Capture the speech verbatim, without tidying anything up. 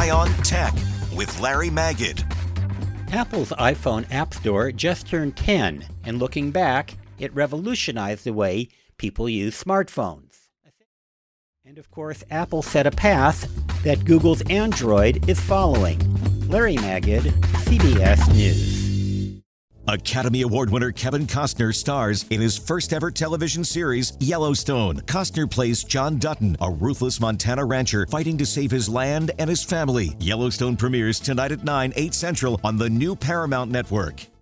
Eye on Tech with Larry Magid. Apple's iPhone App Store just turned ten, and looking back, it revolutionized the way people use smartphones. And of course, Apple set a path that Google's Android is following. Larry Magid, C B S News. Academy Award winner Kevin Costner stars in his first ever television series, Yellowstone. Costner plays John Dutton, a ruthless Montana rancher fighting to save his land and his family. Yellowstone premieres tonight at nine, eight Central on the new Paramount Network.